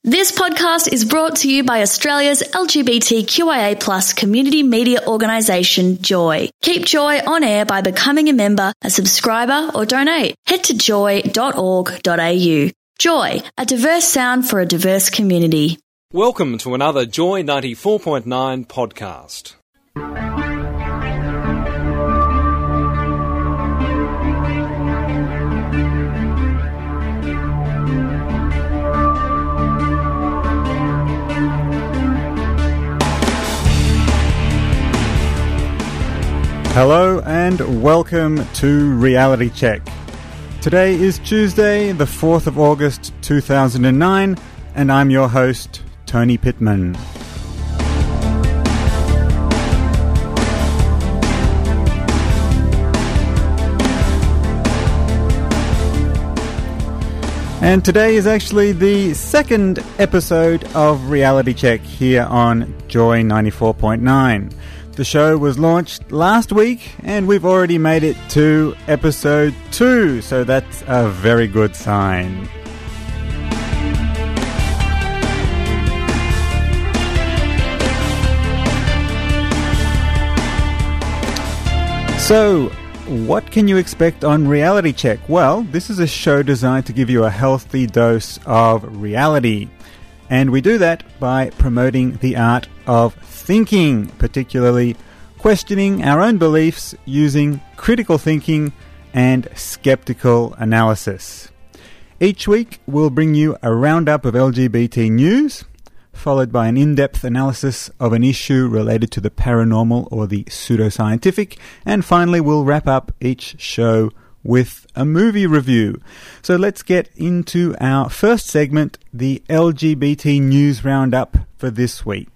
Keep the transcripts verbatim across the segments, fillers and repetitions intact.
This podcast is brought to you by Australia's L G B T Q I A plus community media organisation, Joy. Keep Joy on air by becoming a member, a subscriber or donate. Head to joy dot org dot a u. Joy, a diverse sound for a diverse community. Welcome to another Joy ninety-four point nine podcast. Hello and welcome to Reality Check. Today is Tuesday, the fourth of August two thousand nine, and I'm your host, Tony Pittman. And today is actually the second episode of Reality Check here on Joy ninety-four point nine. The show was launched last week and we've already made it to episode two, so that's a very good sign. So, what can you expect on Reality Check? Well, this is a show designed to give you a healthy dose of reality. And we do that by promoting the art of thinking, particularly questioning our own beliefs using critical thinking and skeptical analysis. Each week, we'll bring you a roundup of L G B T news, followed by an in-depth analysis of an issue related to the paranormal or the pseudoscientific, and finally, we'll wrap up each show with a movie review. So let's get into our first segment, the L G B T news roundup for this week.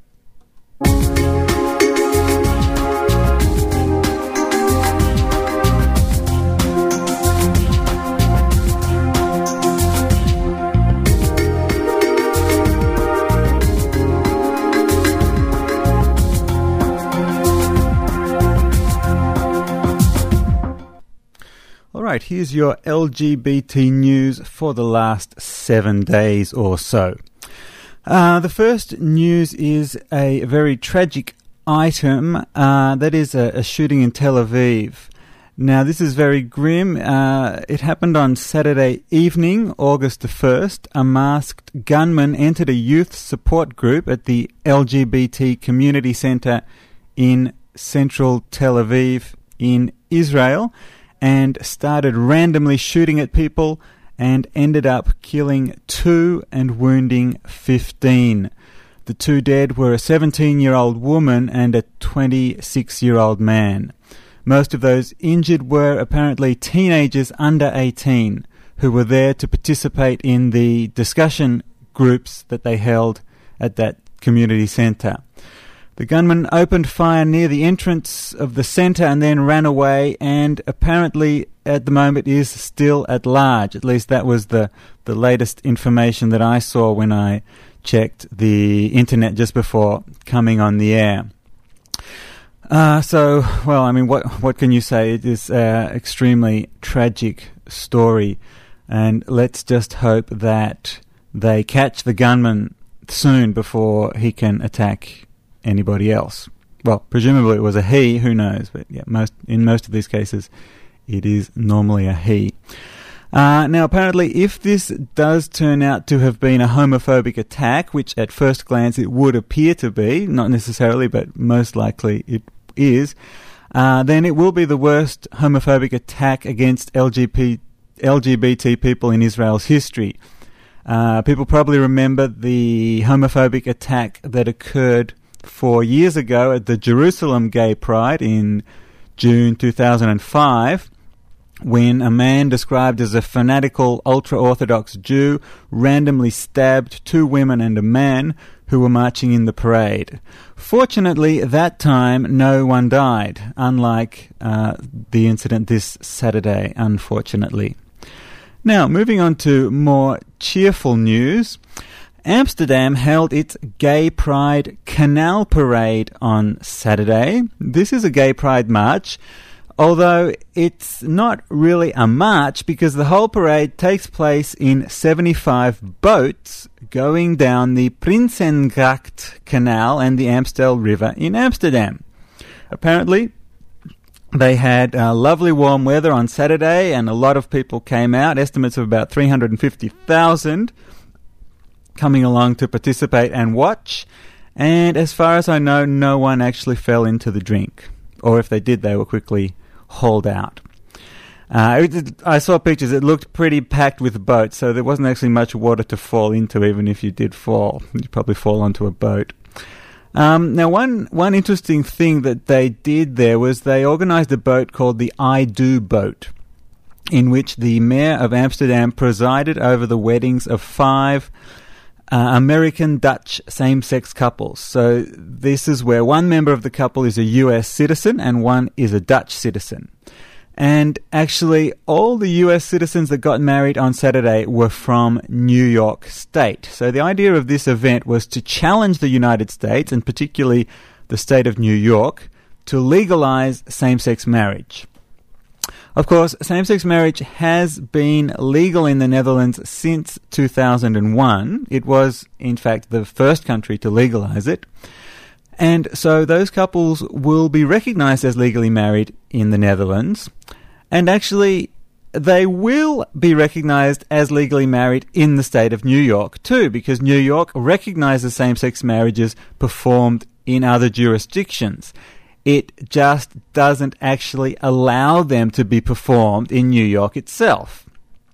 Alright, here's your L G B T news for the last seven days or so. Uh, the first news is a very tragic item, uh, that is a, a shooting in Tel Aviv. Now, this is very grim. Uh, it happened on Saturday evening, August the first. A masked gunman entered a youth support group at the L G B T Community Centre in central Tel Aviv in Israel, and started randomly shooting at people and ended up killing two and wounding fifteen. The two dead were a seventeen-year-old woman and a twenty-six-year-old man. Most of those injured were apparently teenagers under eighteen who were there to participate in the discussion groups that they held at that community centre. The gunman opened fire near the entrance of the centre and then ran away, and apparently at the moment is still at large. At least that was the, the latest information that I saw when I checked the internet just before coming on the air. Uh, so, well, I mean, what what can you say? It is an extremely tragic story, and let's just hope that they catch the gunman soon before he can attack anybody else. Well, presumably it was a he, who knows, but yeah, most in most of these cases it is normally a he. Uh, now, apparently, if this does turn out to have been a homophobic attack, which at first glance it would appear to be, not necessarily, but most likely it is, uh, then it will be the worst homophobic attack against L G B T, L G B T people in Israel's history. Uh, people probably remember the homophobic attack that occurred four years ago at the Jerusalem Gay Pride in June two thousand five, when a man described as a fanatical ultra-Orthodox Jew randomly stabbed two women and a man who were marching in the parade. Fortunately, that time no one died, unlike uh, the incident this Saturday, unfortunately. Now, moving on to more cheerful news. Amsterdam held its Gay Pride Canal Parade on Saturday. This is a Gay Pride march although it's not really a march because the whole parade takes place in seventy-five boats going down the Prinsengracht Canal and the Amstel River in Amsterdam. Apparently, they had uh, lovely warm weather on Saturday and a lot of people came out, estimates of about three hundred fifty thousand coming along to participate and watch. And as far as I know, no one actually fell into the drink. Or if they did, they were quickly hauled out. Uh, it, I saw pictures. It looked pretty packed with boats, so there wasn't actually much water to fall into, even if you did fall. You'd probably fall onto a boat. Um, now, one, one interesting thing that they did there was they organised a boat called the I Do boat, in which the mayor of Amsterdam presided over the weddings of five uh, American-Dutch same-sex couples. So this is where one member of the couple is a U S citizen and one is a Dutch citizen. And actually, all the U S citizens that got married on Saturday were from New York State. So the idea of this event was to challenge the United States, and particularly the state of New York, to legalize same-sex marriage. Of course, same-sex marriage has been legal in the Netherlands since two thousand one. It was, in fact, the first country to legalize it. And so those couples will be recognized as legally married in the Netherlands. And actually, they will be recognized as legally married in the state of New York too, because New York recognizes same-sex marriages performed in other jurisdictions. It just doesn't actually allow them to be performed in New York itself.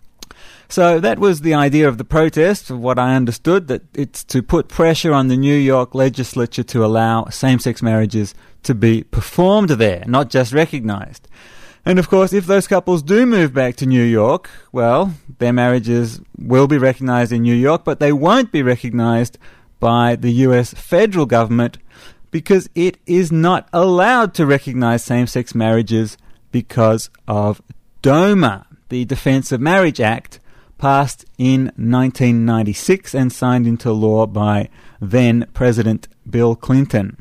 So that was the idea of the protest, of what I understood, that it's to put pressure on the New York legislature to allow same-sex marriages to be performed there, not just recognized. And of course, if those couples do move back to New York, well, their marriages will be recognized in New York, but they won't be recognized by the U S federal government because it is not allowed to recognize same-sex marriages because of DOMA, the Defense of Marriage Act, passed in nineteen ninety-six and signed into law by then President Bill Clinton.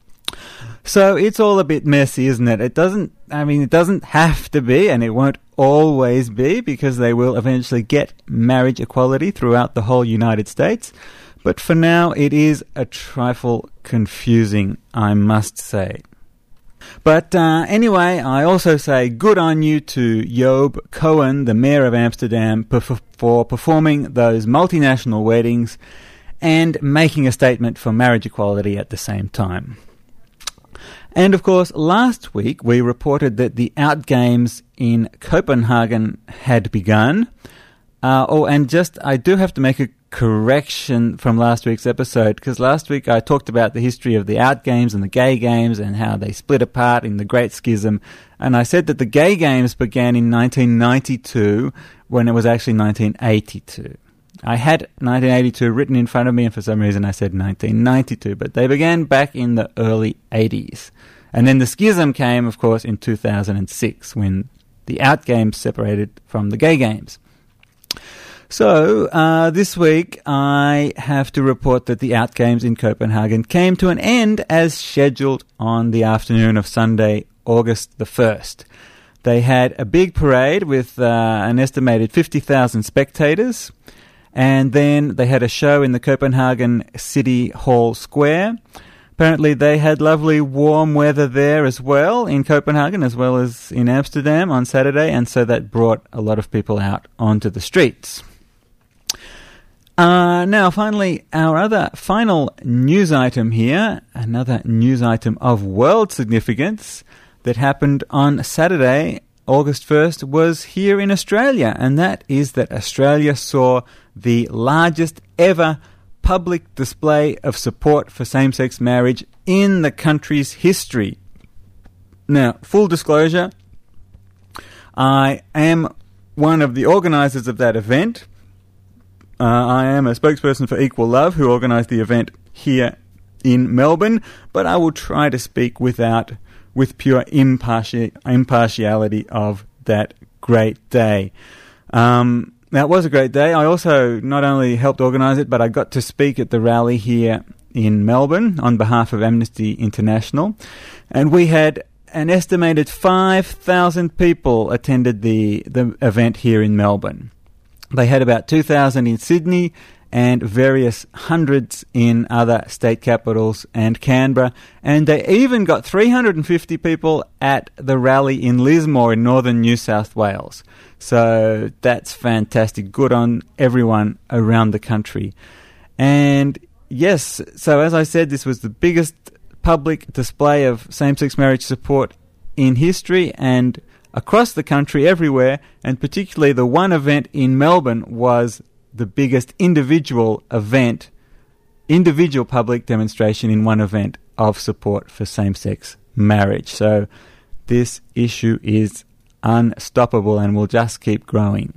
So it's all a bit messy, isn't it? It doesn't, I mean, it doesn't have to be, and it won't always be, because they will eventually get marriage equality throughout the whole United States. But for now, it is a trifle confusing, I must say. But uh, anyway, I also say good on you to Job Cohen, the mayor of Amsterdam, perf- for performing those multinational weddings and making a statement for marriage equality at the same time. And of course, last week we reported that the Outgames in Copenhagen had begun. Uh, oh, and just, I do have to make a correction from last week's episode, because last week I talked about the history of the Outgames and the Gay Games and how they split apart in the Great Schism, and I said that the Gay Games began in nineteen ninety-two when it was actually nineteen eighty-two. I had nineteen eighty-two written in front of me, and for some reason I said nineteen ninety-two, but they began back in the early eighties. And then the Schism came, of course, in two thousand six, when the Outgames separated from the Gay Games. So, uh, this week I have to report that the Outgames in Copenhagen came to an end as scheduled on the afternoon of Sunday, August the first. They had a big parade with uh, an estimated fifty thousand spectators, and then they had a show in the Copenhagen City Hall Square. Apparently they had lovely warm weather there as well in Copenhagen as well as in Amsterdam on Saturday, and so that brought a lot of people out onto the streets. Uh, now, finally, our other final news item here, another news item of world significance that happened on Saturday, August first, was here in Australia, and that is that Australia saw the largest ever public display of support for same-sex marriage in the country's history. Now, full disclosure, I am one of the organisers of that event. Uh, I am a spokesperson for Equal Love, who organised the event here in Melbourne, but I will try to speak without, with pure impartial, impartiality of that great day. Um, now, it was a great day. I also not only helped organise it, but I got to speak at the rally here in Melbourne on behalf of Amnesty International, and we had an estimated five thousand people attended the, the event here in Melbourne. They had about two thousand in Sydney and various hundreds in other state capitals and Canberra. And they even got three hundred fifty people at the rally in Lismore in northern New South Wales. So that's fantastic. Good on everyone around the country. And yes, so as I said, this was the biggest public display of same-sex marriage support in history and across the country, everywhere, and particularly the one event in Melbourne was the biggest individual event, individual public demonstration in one event of support for same-sex marriage. So this issue is unstoppable and will just keep growing.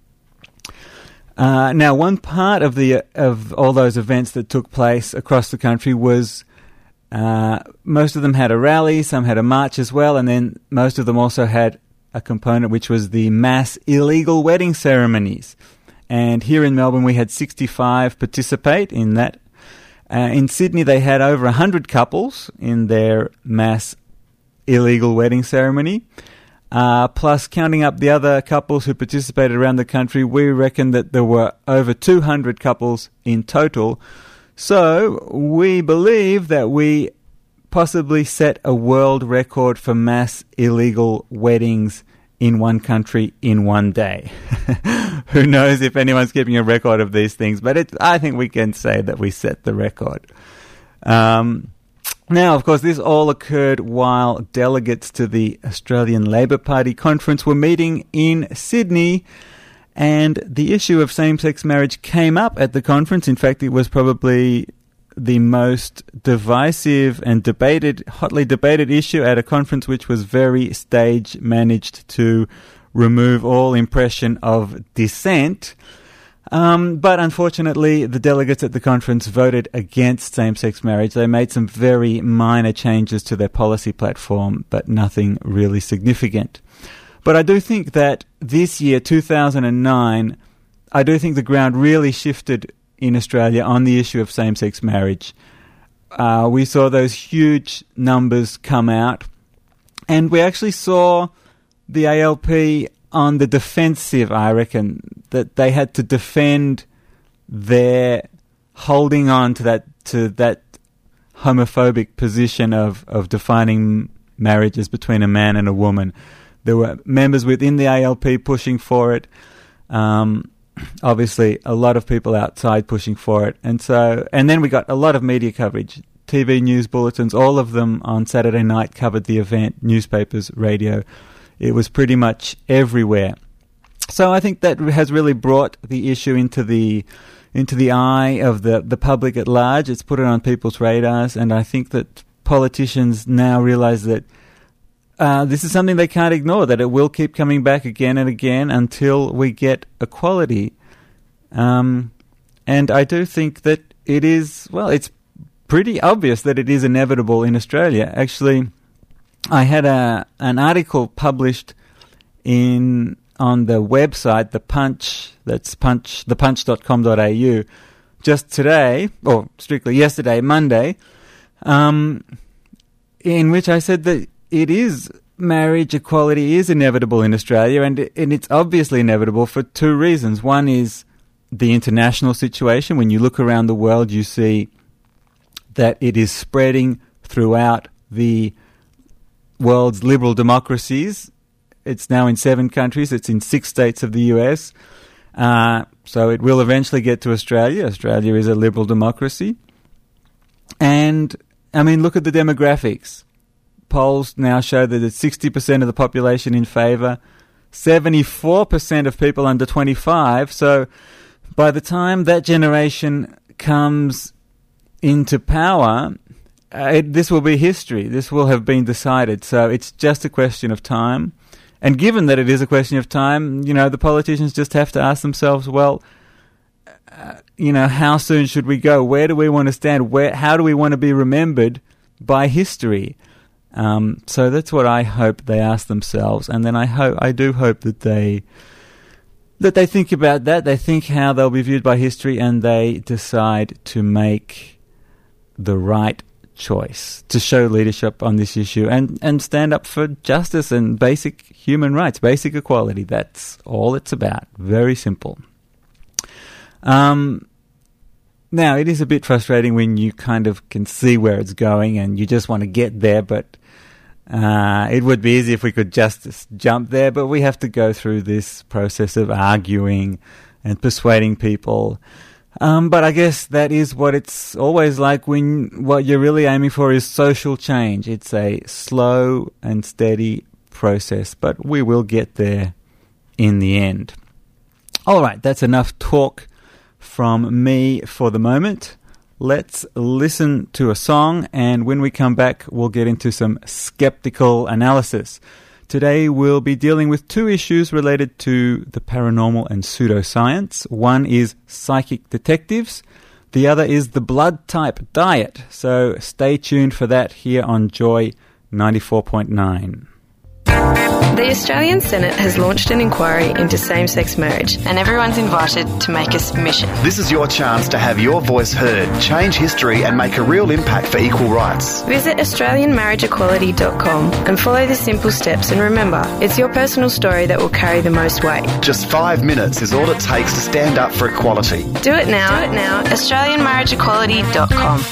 Uh, now, one part of the of all those events that took place across the country was uh, most of them had a rally, some had a march as well, and then most of them also had a component which was the mass illegal wedding ceremonies. And here in Melbourne, we had sixty-five participate in that. Uh, in Sydney, they had over one hundred couples in their mass illegal wedding ceremony. Uh, plus, counting up the other couples who participated around the country, we reckon that there were over two hundred couples in total. So, we believe that we possibly set a world record for mass illegal weddings in one country in one day. Who knows if anyone's keeping a record of these things, but it, I think we can say that we set the record. Um... Now, of course, this all occurred while delegates to the Australian Labor Party conference were meeting in Sydney, and the issue of same-sex marriage came up at the conference. In fact, it was probably the most divisive and debated, hotly debated issue at a conference which was very stage-managed to remove all impression of dissent. Um, but unfortunately, the delegates at the conference voted against same-sex marriage. They made some very minor changes to their policy platform, but nothing really significant. But I do think that this year, two thousand nine, I do think the ground really shifted in Australia on the issue of same-sex marriage. Uh, we saw those huge numbers come out, and we actually saw the A L P on the defensive, I reckon, that they had to defend their holding on to that to that homophobic position of, of defining marriage as between a man and a woman. There were members within the A L P pushing for it. Um, obviously, a lot of people outside pushing for it, and so and then we got a lot of media coverage, T V news bulletins. All of them on Saturday night covered the event. Newspapers, radio. It was pretty much everywhere. So I think that has really brought the issue into the into the eye of the, the public at large. It's put it on people's radars, and I think that politicians now realize that uh, this is something they can't ignore, that it will keep coming back again and again until we get equality. Um, and I do think that it is, well, it's pretty obvious that it is inevitable in Australia. Actually, I had a an article published in on the website, the Punch, that's punch the punch dot com dot a u, just today, or strictly yesterday, Monday, um, in which I said that it is, marriage equality is inevitable in Australia, and, and it's obviously inevitable for two reasons. One is the international situation. When you look around the world, you see that it is spreading throughout the world's liberal democracies. It's now in seven countries. It's in six states of the U S. Uh, so it will eventually get to Australia. Australia is a liberal democracy. And, I mean, look at the demographics. Polls now show that it's sixty percent of the population in favour, seventy-four percent of people under twenty-five. So by the time that generation comes into power, Uh, it, this will be history. This will have been decided. So it's just a question of time. And given that it is a question of time, you know, the politicians just have to ask themselves, well, uh, you know, how soon should we go? Where do we want to stand? Where? How do we want to be remembered by history? Um, so that's what I hope they ask themselves. And then I hope, I do hope that they, that they think about that. They think how they'll be viewed by history, and they decide to make the right choice to show leadership on this issue and, and stand up for justice and basic human rights, basic equality. That's all it's about. Very simple. Um, now, it is a bit frustrating when you kind of can see where it's going and you just want to get there, but uh, it would be easy if we could just jump there, but we have to go through this process of arguing and persuading people. Um, but I guess that is what it's always like when what you're really aiming for is social change. It's a slow and steady process, but we will get there in the end. All right, that's enough talk from me for the moment. Let's listen to a song, and when we come back, we'll get into some skeptical analysis. Today we'll be dealing with two issues related to the paranormal and pseudoscience. One is psychic detectives. The other is the blood type diet. So stay tuned for that here on Joy ninety-four point nine. The Australian Senate has launched an inquiry into same-sex marriage, and everyone's invited to make a submission. This is your chance to have your voice heard, change history and make a real impact for equal rights. Visit Australian Marriage Equality dot com and follow the simple steps, and remember, it's your personal story that will carry the most weight. Just five minutes is all it takes to stand up for equality. Do it now. Do it now. Australian Marriage Equality dot com.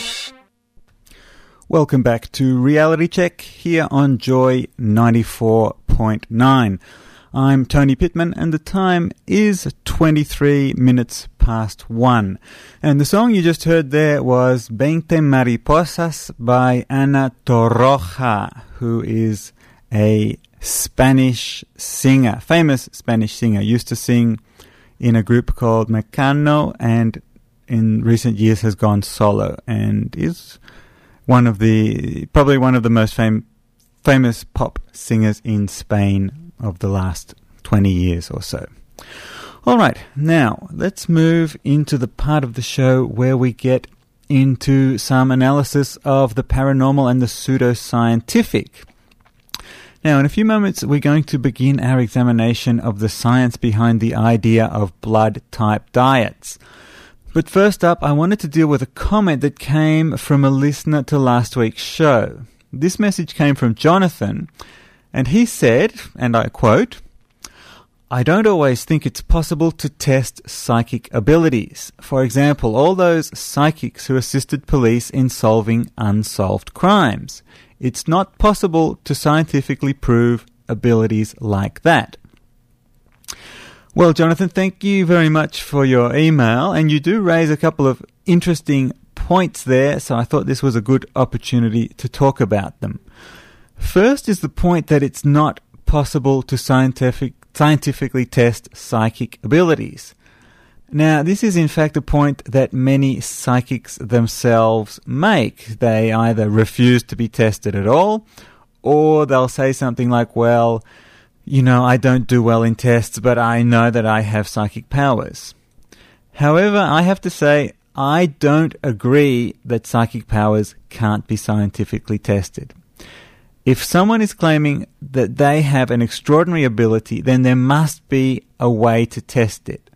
Welcome back to Reality Check here on Joy ninety-four point nine. I'm Tony Pittman and the time is twenty-three minutes past one. And the song you just heard there was Veinte Mariposas by Ana Torroja, who is a Spanish singer, famous Spanish singer, used to sing in a group called Mecano and in recent years has gone solo and is one of the, probably one of the most fam- famous pop singers in Spain of the last twenty years or so. All right, now let's move into the part of the show where we get into some analysis of the paranormal and the pseudoscientific. Now, in a few moments, we're going to begin our examination of the science behind the idea of blood type diets. But first up, I wanted to deal with a comment that came from a listener to last week's show. This message came from Jonathan, and he said, and I quote, "I don't always think it's possible to test psychic abilities. For example, all those psychics who assisted police in solving unsolved crimes. It's not possible to scientifically prove abilities like that." Well, Jonathan, thank you very much for your email, and you do raise a couple of interesting points there, so I thought this was a good opportunity to talk about them. First is the point that it's not possible to scientific, scientifically test psychic abilities. Now, this is in fact a point that many psychics themselves make. They either refuse to be tested at all, or they'll say something like, well, you know, I don't do well in tests, but I know that I have psychic powers. However, I have to say, I don't agree that psychic powers can't be scientifically tested. If someone is claiming that they have an extraordinary ability, then there must be a way to test it.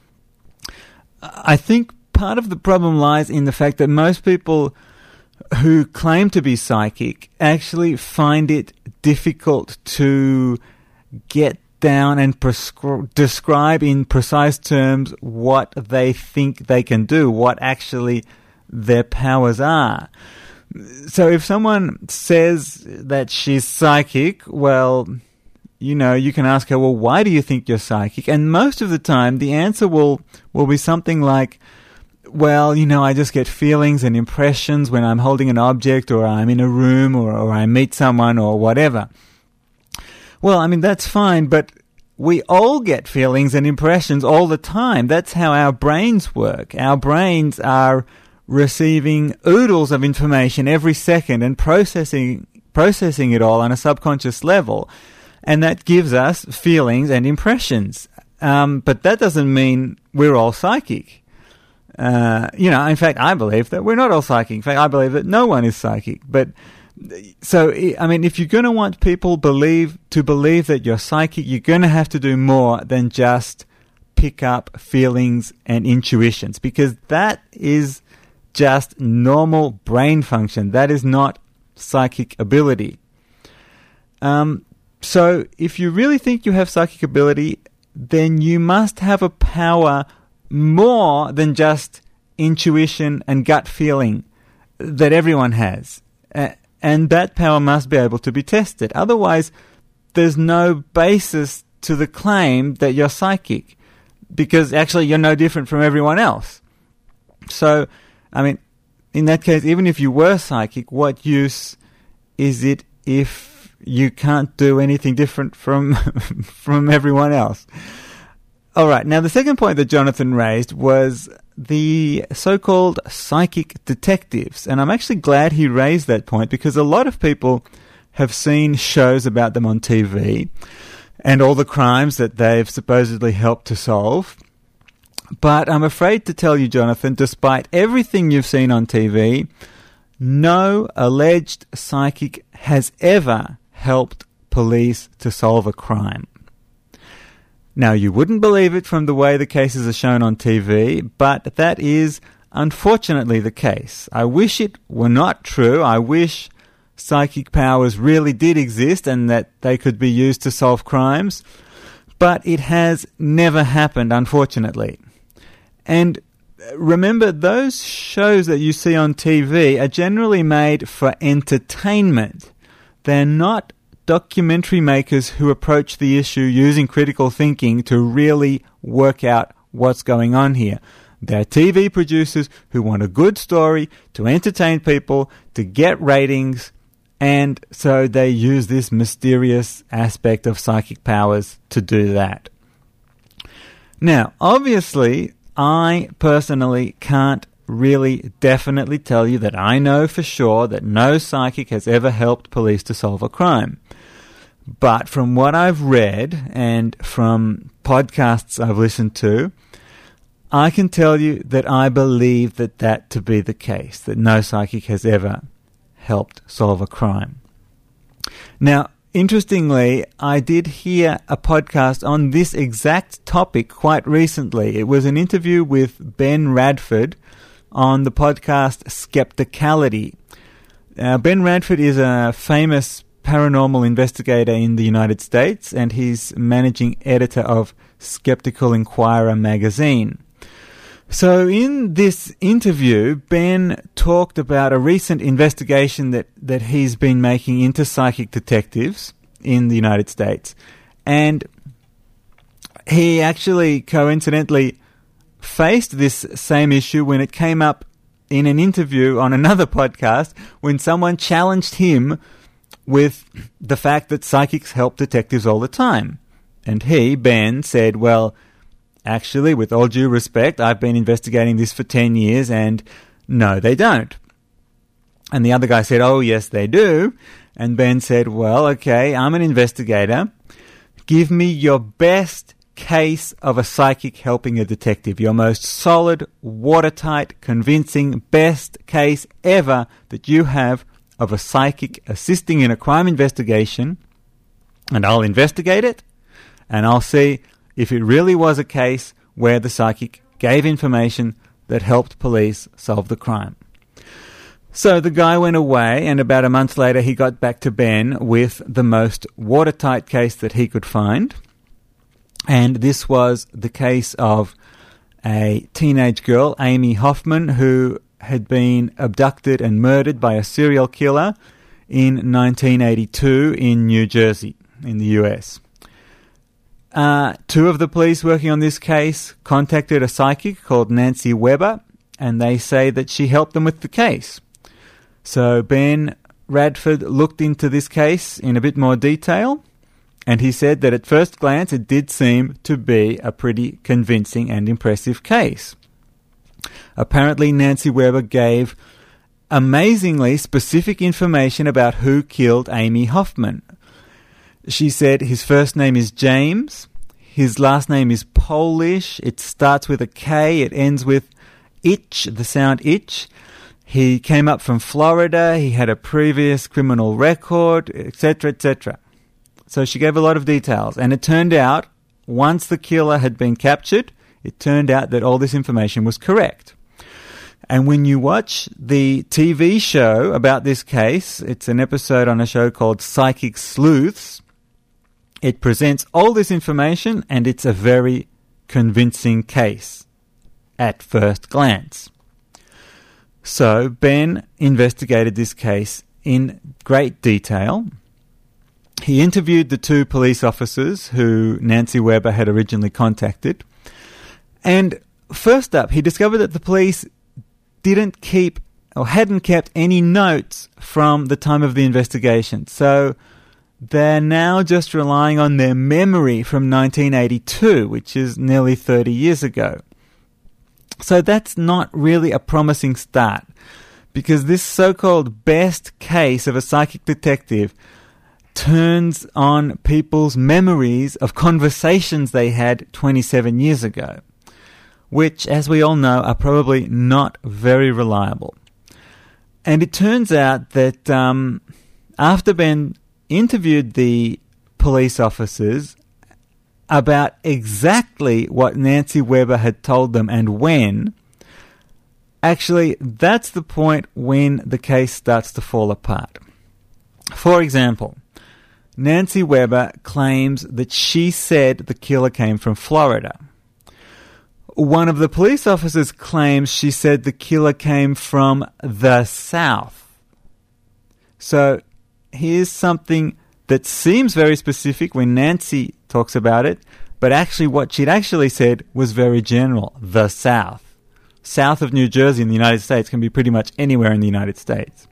I think part of the problem lies in the fact that most people who claim to be psychic actually find it difficult to get down and prescri- describe in precise terms what they think they can do, what actually their powers are. So if someone says that she's psychic, well, you know, you can ask her, well, why do you think you're psychic? And most of the time, the answer will, will be something like, well, you know, I just get feelings and impressions when I'm holding an object or I'm in a room or, or I meet someone or whatever. Well, I mean, that's fine, but we all get feelings and impressions all the time. That's how our brains work. Our brains are receiving oodles of information every second and processing processing it all on a subconscious level. And that gives us feelings and impressions. Um, but that doesn't mean we're all psychic. Uh, you know, in fact, I believe that we're not all psychic. In fact, I believe that no one is psychic. But so, I mean, if you're going to want people believe to believe that you're psychic, you're going to have to do more than just pick up feelings and intuitions, because that is just normal brain function. That is not psychic ability. Um, so if you really think you have psychic ability, then you must have a power more than just intuition and gut feeling that everyone has. Uh, and that power must be able to be tested. Otherwise, there's no basis to the claim that you're psychic, because actually you're no different from everyone else. So, I mean, in that case, even if you were psychic, what use is it if you can't do anything different from from everyone else? All right, now the second point that Jonathan raised was the so-called psychic detectives. And I'm actually glad he raised that point, because a lot of people have seen shows about them on T V and all the crimes that they've supposedly helped to solve. But I'm afraid to tell you, Jonathan, despite everything you've seen on T V, no alleged psychic has ever helped police to solve a crime. Now, you wouldn't believe it from the way the cases are shown on T V, but that is unfortunately the case. I wish it were not true. I wish psychic powers really did exist and that they could be used to solve crimes, but it has never happened, unfortunately. And remember, those shows that you see on T V are generally made for entertainment. They're not documentary makers who approach the issue using critical thinking to really work out what's going on here. They're T V producers who want a good story to entertain people, to get ratings, and so they use this mysterious aspect of psychic powers to do that. Now, obviously, I personally can't really definitely tell you that I know for sure that no psychic has ever helped police to solve a crime. But from what I've read and from podcasts I've listened to, I can tell you that I believe that that to be the case, that no psychic has ever helped solve a crime. Now, interestingly, I did hear a podcast on this exact topic quite recently. It was an interview with Ben Radford on the podcast Skepticality. Uh, Ben Radford is a famous paranormal investigator in the United States, and he's managing editor of Skeptical Inquirer magazine. So in this interview, Ben talked about a recent investigation that, that he's been making into psychic detectives in the United States. And he actually coincidentally faced this same issue when it came up in an interview on another podcast when someone challenged him with the fact that psychics help detectives all the time. And he, Ben, said, well, actually, with all due respect, I've been investigating this for ten years, and no, they don't. And the other guy said, oh, yes, they do. And Ben said, well, okay, I'm an investigator. Give me your best case of a psychic helping a detective, your most solid, watertight, convincing, best case ever that you have of a psychic assisting in a crime investigation, and I'll investigate it, and I'll see if it really was a case where the psychic gave information that helped police solve the crime. So the guy went away, and about a month later he got back to Ben with the most watertight case that he could find. And this was the case of a teenage girl, Amy Hoffman, who had been abducted and murdered by a serial killer in nineteen eighty-two in New Jersey, in the U S. Uh, two of the police working on this case contacted a psychic called Nancy Weber, and they say that she helped them with the case. So Ben Radford looked into this case in a bit more detail, and he said that at first glance it did seem to be a pretty convincing and impressive case. Apparently Nancy Weber gave amazingly specific information about who killed Amy Hoffman. She said his first name is James, his last name is Polish, it starts with a K, it ends with itch, the sound itch. He came up from Florida, he had a previous criminal record, et cetera, et cetera. So she gave a lot of details, and it turned out, once the killer had been captured, it turned out that all this information was correct. And when you watch the T V show about this case, it's an episode on a show called Psychic Sleuths. It presents all this information, and it's a very convincing case at first glance. So Ben investigated this case in great detail. He interviewed the two police officers who Nancy Weber had originally contacted. And first up, he discovered that the police didn't keep or hadn't kept any notes from the time of the investigation. So they're now just relying on their memory from nineteen eighty-two, which is nearly thirty years ago. So that's not really a promising start, because this so-called best case of a psychic detective turns on people's memories of conversations they had twenty-seven years ago, which, as we all know, are probably not very reliable. And it turns out that um, after Ben interviewed the police officers about exactly what Nancy Weber had told them and when, actually, that's the point when the case starts to fall apart. For example, Nancy Weber claims that she said the killer came from Florida. One of the police officers claims she said the killer came from the South. So here's something that seems very specific when Nancy talks about it, but actually what she'd actually said was very general. The South. South of New Jersey in the United States can be pretty much anywhere in the United States.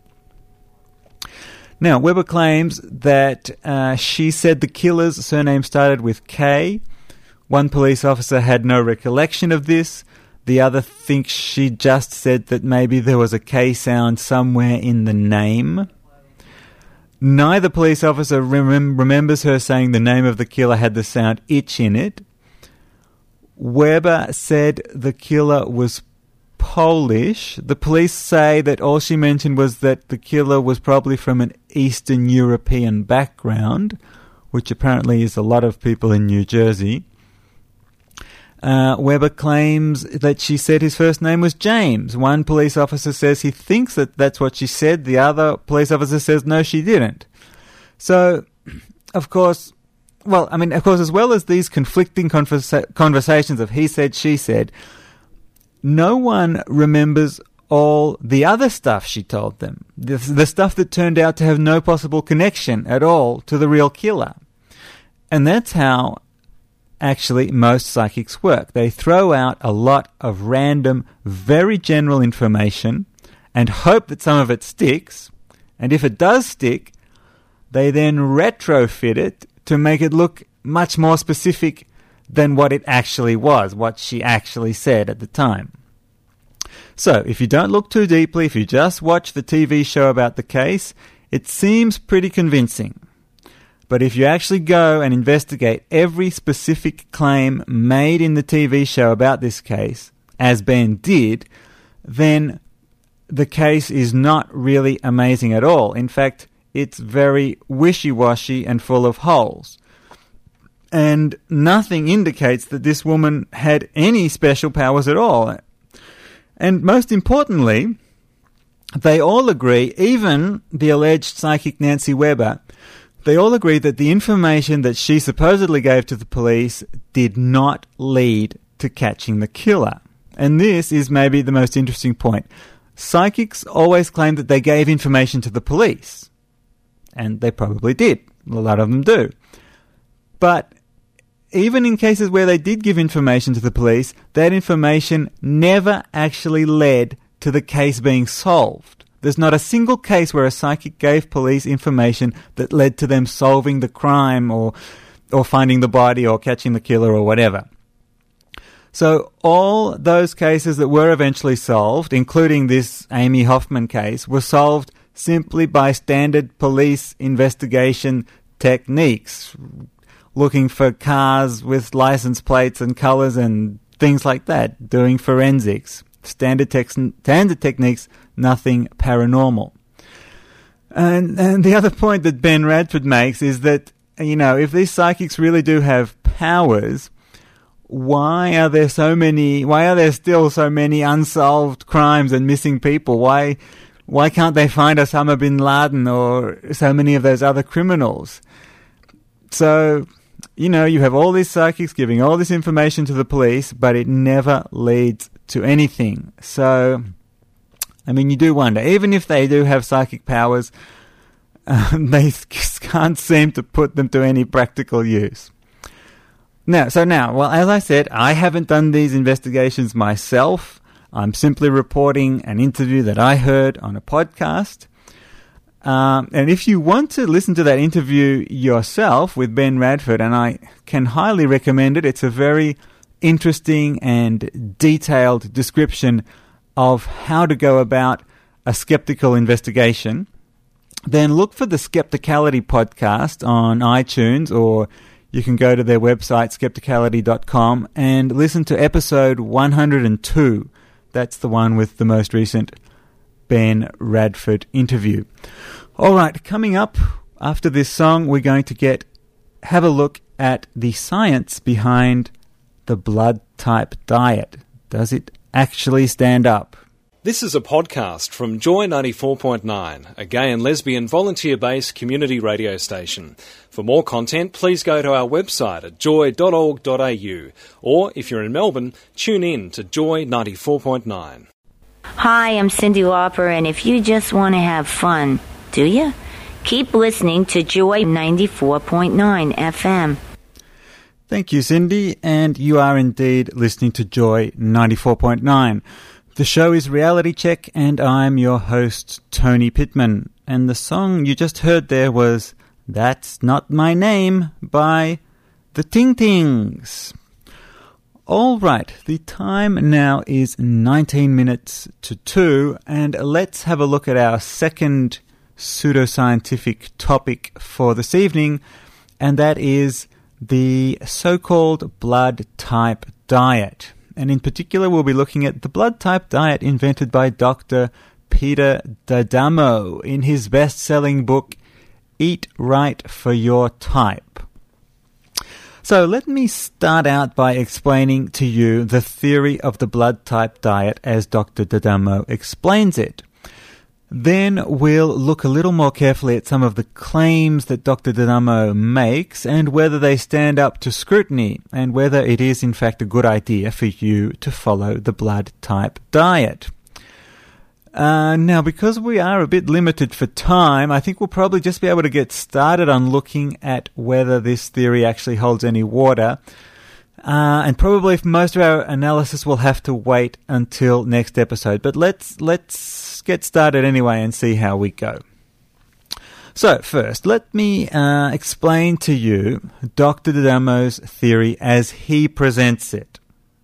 Now, Weber claims that uh, she said the killer's surname started with K. One police officer had no recollection of this. The other thinks she just said that maybe there was a K sound somewhere in the name. Neither police officer rem- remembers her saying the name of the killer had the sound itch in it. Weber said the killer was Polish. The police say that all she mentioned was that the killer was probably from an Eastern European background, which apparently is a lot of people in New Jersey. Uh, Weber claims that she said his first name was James. One police officer says he thinks that that's what she said. The other police officer says no, she didn't. So, of course, well, I mean, of course, as well as these conflicting conversa- conversations of he said, she said, no one remembers all the other stuff she told them. The, the stuff that turned out to have no possible connection at all to the real killer. And that's how actually most psychics work. They throw out a lot of random, very general information and hope that some of it sticks. And if it does stick, they then retrofit it to make it look much more specific than what it actually was, what she actually said at the time. So, if you don't look too deeply, if you just watch the T V show about the case, it seems pretty convincing. But if you actually go and investigate every specific claim made in the T V show about this case, as Ben did, then the case is not really amazing at all. In fact, it's very wishy-washy and full of holes. And nothing indicates that this woman had any special powers at all. And most importantly, they all agree, even the alleged psychic Nancy Weber, they all agree that the information that she supposedly gave to the police did not lead to catching the killer. And this is maybe the most interesting point. Psychics always claim that they gave information to the police. And they probably did. A lot of them do. But even in cases where they did give information to the police, that information never actually led to the case being solved. There's not a single case where a psychic gave police information that led to them solving the crime or or finding the body or catching the killer or whatever. So all those cases that were eventually solved, including this Amy Hoffman case, were solved simply by standard police investigation techniques, looking for cars with license plates and colors and things like that, doing forensics. Standard, tex- standard techniques, nothing paranormal. And, and the other point that Ben Radford makes is that, you know, if these psychics really do have powers, why are there so many, why are there still so many unsolved crimes and missing people? Why, why can't they find Osama bin Laden or so many of those other criminals? So, you know, you have all these psychics giving all this information to the police, but it never leads to anything. So, I mean, you do wonder, even if they do have psychic powers, uh, they can't seem to put them to any practical use. Now, so now, well, as I said, I haven't done these investigations myself. I'm simply reporting an interview that I heard on a podcast. Um, and if you want to listen to that interview yourself with Ben Radford, and I can highly recommend it, it's a very interesting and detailed description of how to go about a skeptical investigation, then look for the Skepticality podcast on iTunes, or you can go to their website, skepticality dot com, and listen to episode one hundred two. That's the one with the most recent Ben Radford interview. All right, coming up after this song, we're going to get have a look at the science behind the blood type diet. Does it actually stand up? This is a podcast from Joy ninety-four point nine, a gay and lesbian volunteer-based community radio station. For more content, please go to our website at joy dot org dot a u, or if you're in Melbourne, tune in to Joy ninety-four point nine. Hi, I'm Cindy Lauper, and if you just want to have fun, do you? Keep listening to Joy ninety-four point nine F M. Thank you, Cindy, and you are indeed listening to Joy ninety-four point nine. The show is Reality Check, and I'm your host, Tony Pittman. And the song you just heard there was That's Not My Name by the Ting Tings. All right, the time now is nineteen minutes to two, and let's have a look at our second pseudoscientific topic for this evening, and that is the so-called blood type diet. And in particular, we'll be looking at the blood type diet invented by Doctor Peter D'Adamo in his best-selling book, Eat Right for Your Type. So let me start out by explaining to you the theory of the blood type diet as Doctor D'Adamo explains it. Then we'll look a little more carefully at some of the claims that Doctor D'Adamo makes and whether they stand up to scrutiny and whether it is in fact a good idea for you to follow the blood type diet. Uh, now, because we are a bit limited for time, I think we'll probably just be able to get started on looking at whether this theory actually holds any water. Uh, and probably if most of our analysis will have to wait until next episode. But let's let's get started anyway and see how we go. So first, let me uh, explain to you Doctor D'Adamo's theory as he presents it.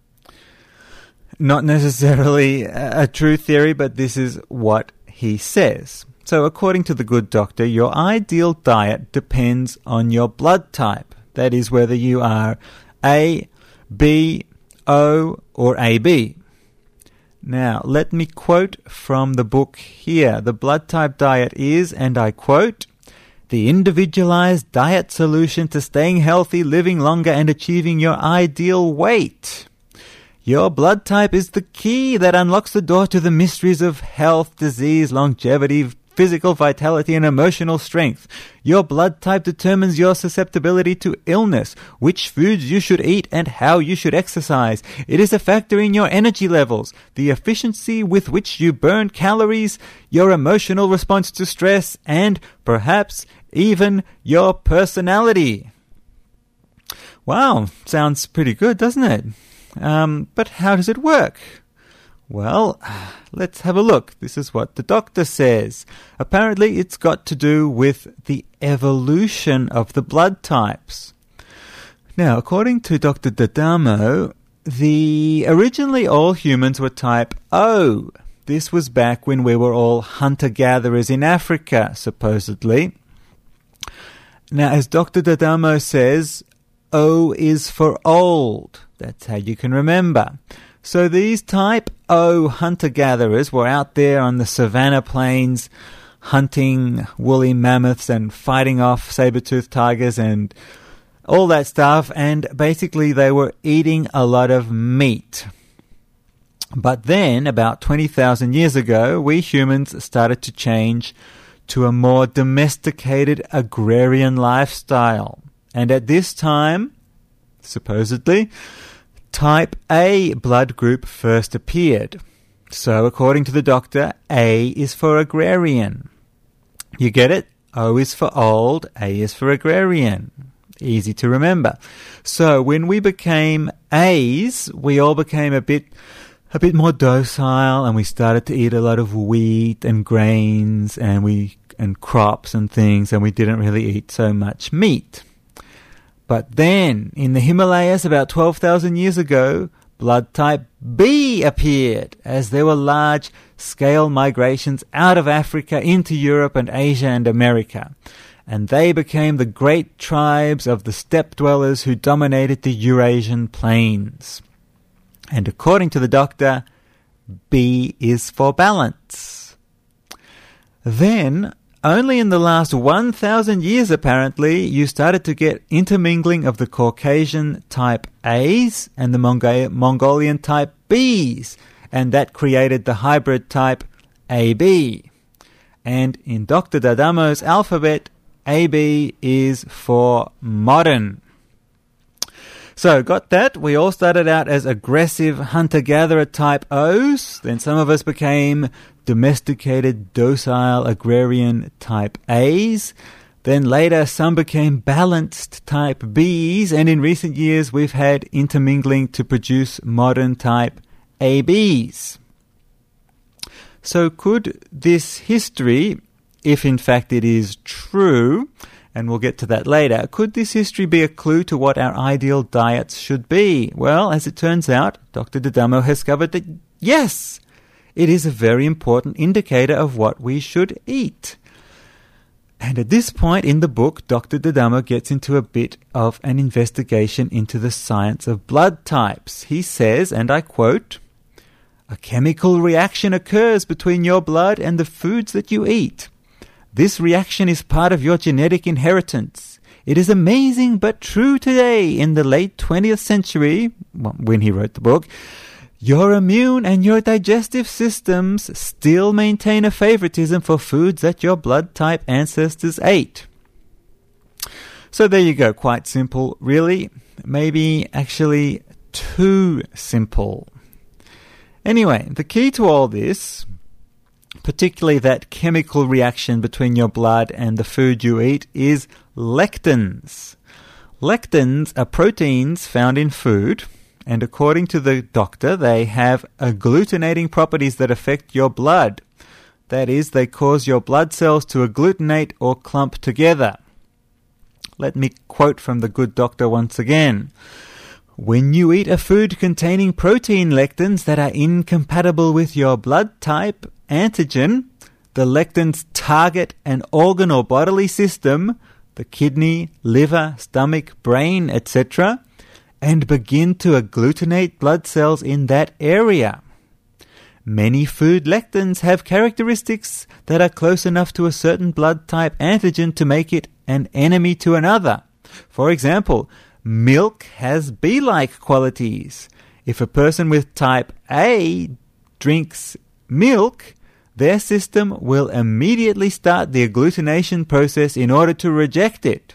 Not necessarily a true theory, but this is what he says. So according to the good doctor, your ideal diet depends on your blood type. That is, whether you are A, B, O, or A B. Now, let me quote from the book here. The blood type diet is, and I quote, the individualized diet solution to staying healthy, living longer, and achieving your ideal weight. Your blood type is the key that unlocks the door to the mysteries of health, disease, longevity, physical vitality, and emotional strength. Your blood type determines your susceptibility to illness, which foods you should eat, and how you should exercise. It is a factor in your energy levels, the efficiency with which you burn calories, your emotional response to stress, and perhaps even your personality. Wow, sounds pretty good, doesn't it? Um, but how does it work? Well, let's have a look. This is what the doctor says. Apparently, it's got to do with the evolution of the blood types. Now, according to Doctor D'Adamo, the originally all humans were type O. This was back when we were all hunter-gatherers in Africa, supposedly. Now, as Doctor D'Adamo says, O is for old. That's how you can remember. So these type O hunter-gatherers were out there on the savannah plains hunting woolly mammoths and fighting off saber-toothed tigers and all that stuff, and basically they were eating a lot of meat. But then, about twenty thousand years ago, we humans started to change to a more domesticated agrarian lifestyle. And at this time, supposedly, type A blood group first appeared. So, according to the doctor, A is for agrarian. You get it? O is for old, A is for agrarian. Easy to remember. So, when we became A's, we all became a bit a bit more docile, and we started to eat a lot of wheat and grains and we and crops and things, and we didn't really eat so much meat. But then, in the Himalayas about twelve thousand years ago, blood type B appeared, as there were large-scale migrations out of Africa into Europe and Asia and America. And they became the great tribes of the steppe dwellers who dominated the Eurasian plains. And according to the doctor, B is for balance. Then, only in the last one thousand years apparently, you started to get intermingling of the Caucasian type A's and the Monga- Mongolian type B's, and that created the hybrid type A B. And in Doctor D'Adamo's alphabet, A B is for modern. So, got that? We all started out as aggressive hunter-gatherer type O's. Then some of us became domesticated, docile, agrarian type A's. Then later some became balanced type B's. And in recent years we've had intermingling to produce modern type A B's. So could this history, if in fact it is true, and we'll get to that later, could this history be a clue to what our ideal diets should be? Well, as it turns out, Doctor D'Adamo has discovered that yes, it is a very important indicator of what we should eat. And at this point in the book, Doctor D'Adamo gets into a bit of an investigation into the science of blood types. He says, and I quote, "A chemical reaction occurs between your blood and the foods that you eat. This reaction is part of your genetic inheritance. It is amazing but true today, in the late twentieth century," when he wrote the book, "your immune and your digestive systems still maintain a favoritism for foods that your blood type ancestors ate." So there you go, quite simple, really. Maybe actually too simple. Anyway, the key to all this, particularly that chemical reaction between your blood and the food you eat, is lectins. Lectins are proteins found in food, and according to the doctor, they have agglutinating properties that affect your blood. That is, they cause your blood cells to agglutinate or clump together. Let me quote from the good doctor once again. "When you eat a food containing protein lectins that are incompatible with your blood type antigen, the lectins target an organ or bodily system, the kidney, liver, stomach, brain, et cetera, and begin to agglutinate blood cells in that area. Many food lectins have characteristics that are close enough to a certain blood type antigen to make it an enemy to another. For example, milk has bee-like qualities. If a person with type A drinks milk, their system will immediately start the agglutination process in order to reject it."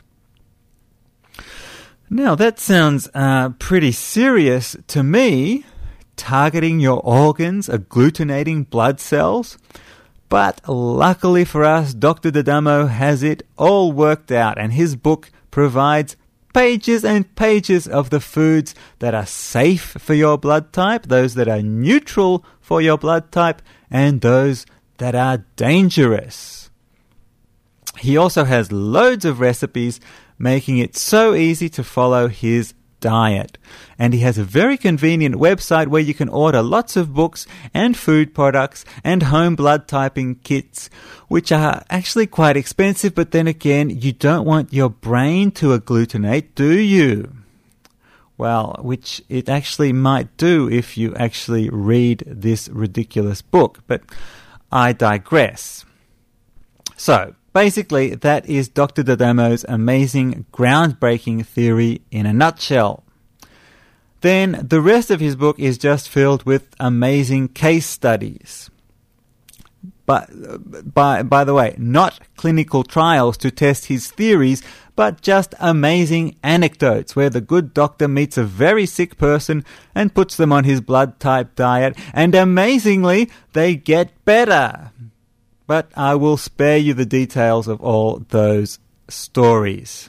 Now, that sounds uh, pretty serious to me, targeting your organs, agglutinating blood cells. But luckily for us, Doctor D'Adamo has it all worked out, and his book provides pages and pages of the foods that are safe for your blood type, those that are neutral for your blood type, and those that are dangerous. He also has loads of recipes, making it so easy to follow his diet. And he has a very convenient website where you can order lots of books and food products and home blood typing kits, which are actually quite expensive, but then again, you don't want your brain to agglutinate, do you? Well, which it actually might do if you actually read this ridiculous book, but I digress. So, basically, that is Doctor D'Adamo's amazing, groundbreaking theory in a nutshell. Then the rest of his book is just filled with amazing case studies. But by by the way, not clinical trials to test his theories, but just amazing anecdotes where the good doctor meets a very sick person and puts them on his blood type diet, and amazingly, they get better. But I will spare you the details of all those stories.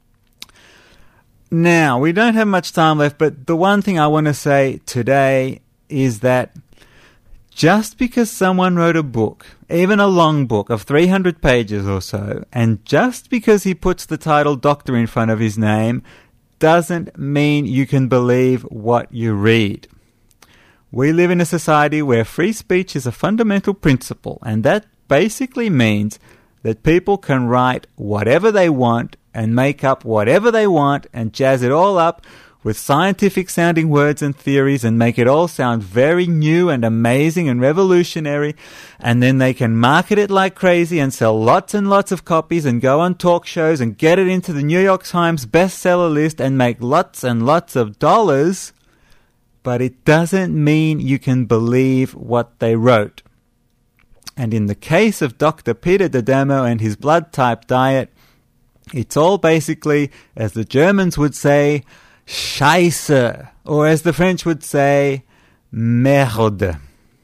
Now, we don't have much time left, but the one thing I want to say today is that just because someone wrote a book, even a long book of three hundred pages or so, and just because he puts the title doctor in front of his name, doesn't mean you can believe what you read. We live in a society where free speech is a fundamental principle, and that basically means that people can write whatever they want and make up whatever they want and jazz it all up with scientific-sounding words and theories and make it all sound very new and amazing and revolutionary, and then they can market it like crazy and sell lots and lots of copies and go on talk shows and get it into the New York Times bestseller list and make lots and lots of dollars, but it doesn't mean you can believe what they wrote. And in the case of Doctor Peter D'Adamo and his blood type diet, it's all basically, as the Germans would say, Scheiße, or as the French would say, merde.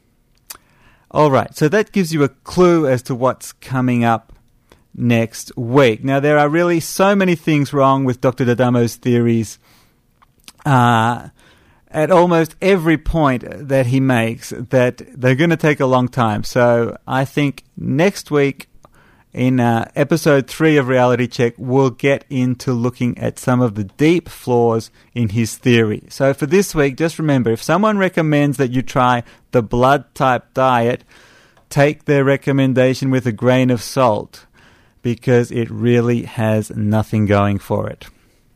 Alright, so that gives you a clue as to what's coming up next week. Now, there are really so many things wrong with Doctor D'Adamo's theories uh, at almost every point that he makes that they're going to take a long time. So I think next week, in uh, episode three of Reality Check, we'll get into looking at some of the deep flaws in his theory. So for this week, just remember, if someone recommends that you try the blood type diet, take their recommendation with a grain of salt, because it really has nothing going for it.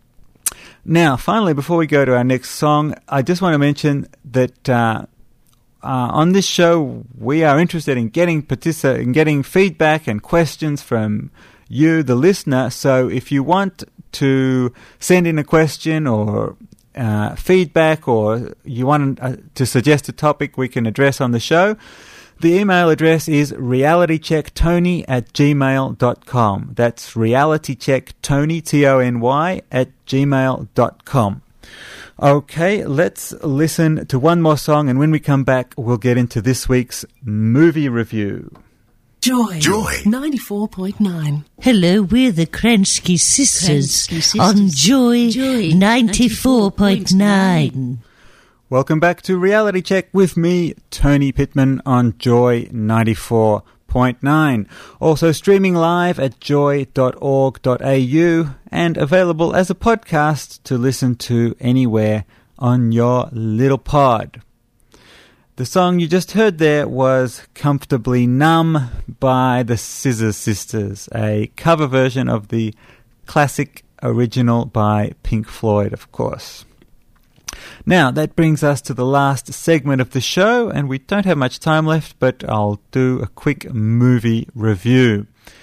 Now, finally, before we go to our next song, I just want to mention that uh, Uh, on this show, we are interested in getting partici- in getting feedback and questions from you, the listener. So if you want to send in a question or uh, feedback, or you want uh, to suggest a topic we can address on the show, the email address is realitychecktony at gmail dot com. That's realitychecktony, T O N Y, at gmail dot com. Okay, let's listen to one more song, and when we come back, we'll get into this week's movie review. Joy. Joy. ninety-four point nine. Hello, we're the Kransky Sisters, Kransky Sisters. on Joy, Joy ninety-four point nine. Welcome back to Reality Check with me, Tony Pittman, on Joy ninety-four point nine. Also streaming live at joy dot org dot a u and available as a podcast to listen to anywhere on your little pod. The song you just heard there was Comfortably Numb by the Scissor Sisters, a cover version of the classic original by Pink Floyd, of course. Now, that brings us to the last segment of the show, and we don't have much time left, but I'll do a quick movie review.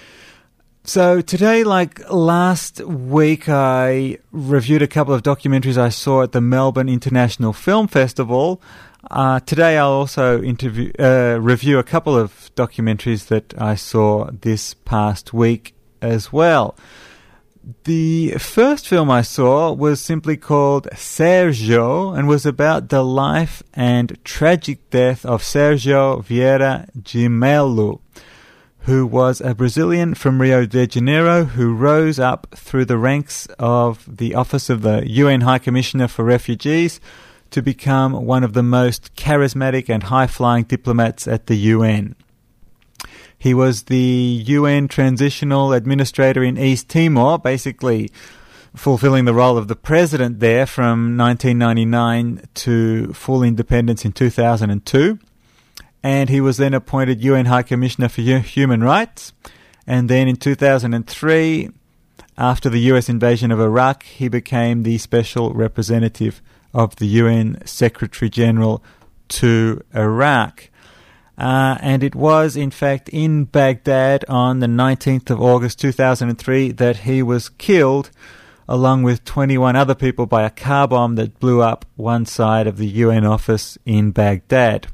So today, like last week, I reviewed a couple of documentaries I saw at the Melbourne International Film Festival. Uh, today I'll also interview, uh, review a couple of documentaries that I saw this past week as well. The first film I saw was simply called Sergio and was about the life and tragic death of Sergio Vieira de Melo, who was a Brazilian from Rio de Janeiro who rose up through the ranks of the Office of the U N High Commissioner for Refugees to become one of the most charismatic and high-flying diplomats at the U N. He was the U N Transitional Administrator in East Timor, basically fulfilling the role of the president there from nineteen ninety-nine to full independence in two thousand two. And he was then appointed U N High Commissioner for Human Rights. And then in two thousand three, after the U S invasion of Iraq, he became the Special Representative of the U N Secretary General to Iraq. Uh, and it was, in fact, in Baghdad on the nineteenth of August two thousand three that he was killed, along with twenty-one other people, by a car bomb that blew up one side of the U N office in Baghdad.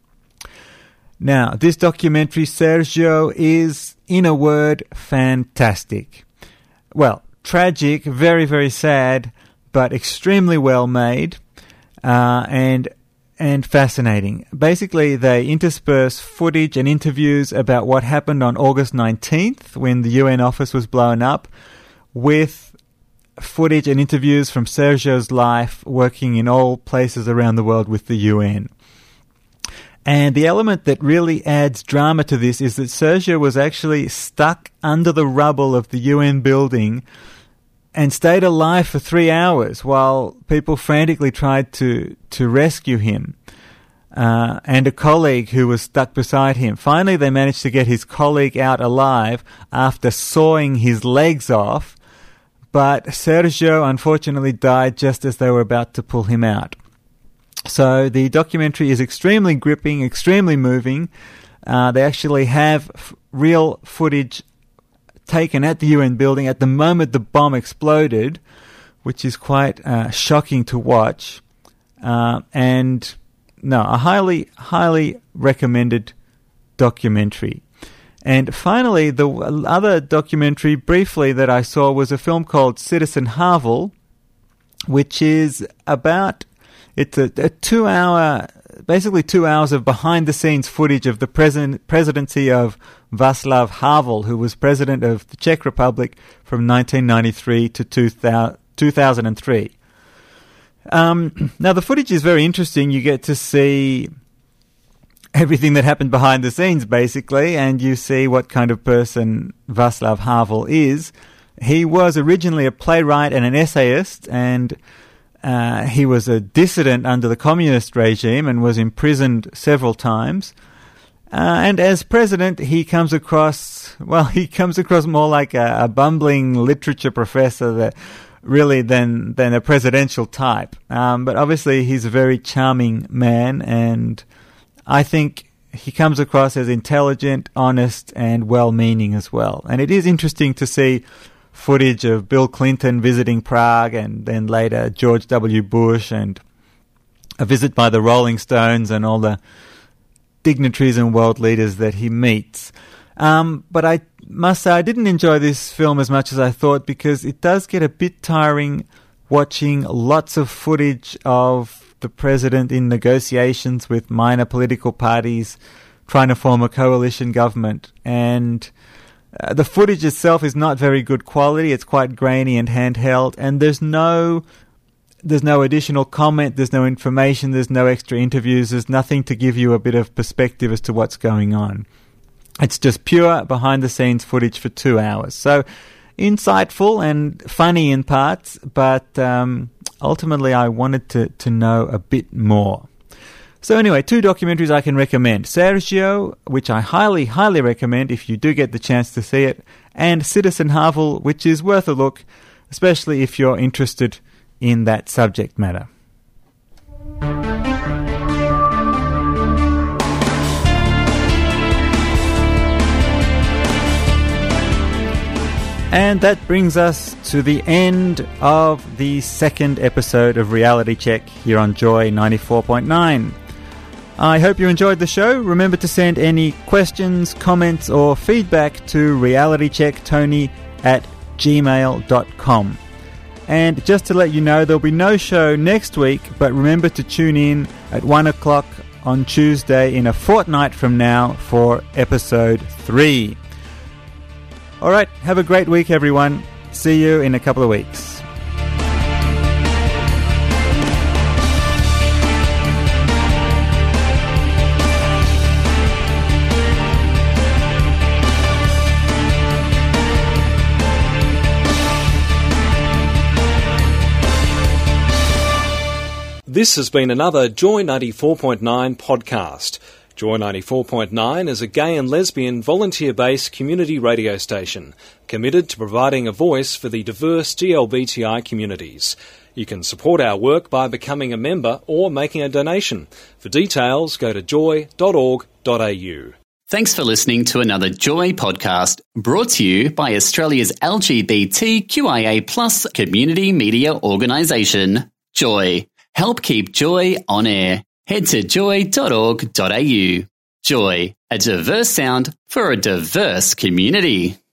Now, this documentary, Sergio, is, in a word, fantastic. Well, tragic, very, very sad, but extremely well made, uh, and and fascinating. Basically, they intersperse footage and interviews about what happened on August nineteenth when the U N office was blown up, with footage and interviews from Sergio's life working in all places around the world with the U N. And the element that really adds drama to this is that Sergio was actually stuck under the rubble of the U N building and stayed alive for three hours while people frantically tried to, to rescue him. Uh, and a colleague who was stuck beside him. Finally, they managed to get his colleague out alive after sawing his legs off, but Sergio unfortunately died just as they were about to pull him out. So the documentary is extremely gripping, extremely moving. Uh, they actually have f- real footage taken at the U N building at the moment the bomb exploded, which is quite uh, shocking to watch. Uh, and no, a highly, highly recommended documentary. And finally, the other documentary briefly that I saw was a film called Citizen Havel, which is about, it's a, a two-hour, basically two hours of behind-the-scenes footage of the president, presidency of Václav Havel, who was president of the Czech Republic from nineteen ninety-three to two thousand three. Um, now, the footage is very interesting. You get to see everything that happened behind the scenes, basically, and you see what kind of person Václav Havel is. He was originally a playwright and an essayist, and uh, he was a dissident under the communist regime and was imprisoned several times. Uh, and as president, he comes across, well, he comes across more like a, a bumbling literature professor that really than than a presidential type. Um, but obviously, he's a very charming man, and I think he comes across as intelligent, honest, and well-meaning as well. And it is interesting to see footage of Bill Clinton visiting Prague, and then later George W. Bush, and a visit by the Rolling Stones and all the dignitaries and world leaders that he meets. Um, but I must say I didn't enjoy this film as much as I thought, because it does get a bit tiring watching lots of footage of the president in negotiations with minor political parties trying to form a coalition government. And uh, the footage itself is not very good quality. It's quite grainy and handheld, and there's no there's no additional comment, there's no information, there's no extra interviews, there's nothing to give you a bit of perspective as to what's going on. It's just pure behind-the-scenes footage for two hours. So insightful and funny in parts, but um, ultimately I wanted to, to know a bit more. So anyway, two documentaries I can recommend. Sergio, which I highly, highly recommend if you do get the chance to see it, and Citizen Havel, which is worth a look, especially if you're interested in that subject matter. And that brings us to the end of the second episode of Reality Check here on Joy ninety-four point nine. I hope you enjoyed the show. Remember to send any questions, comments or feedback to realitychecktony at gmail dot com. And just to let you know, there'll be no show next week, but remember to tune in at one o'clock on Tuesday in a fortnight from now for episode three. All right, have a great week, everyone. See you in a couple of weeks. This has been another Joy ninety-four point nine podcast. Joy ninety-four point nine is a gay and lesbian volunteer-based community radio station committed to providing a voice for the diverse G L B T I communities. You can support our work by becoming a member or making a donation. For details, go to joy dot org dot a u. Thanks for listening to another Joy podcast brought to you by Australia's L G B T Q I A plus community media organisation, Joy. Help keep Joy on air. Head to joy dot org dot a u. Joy, a diverse sound for a diverse community.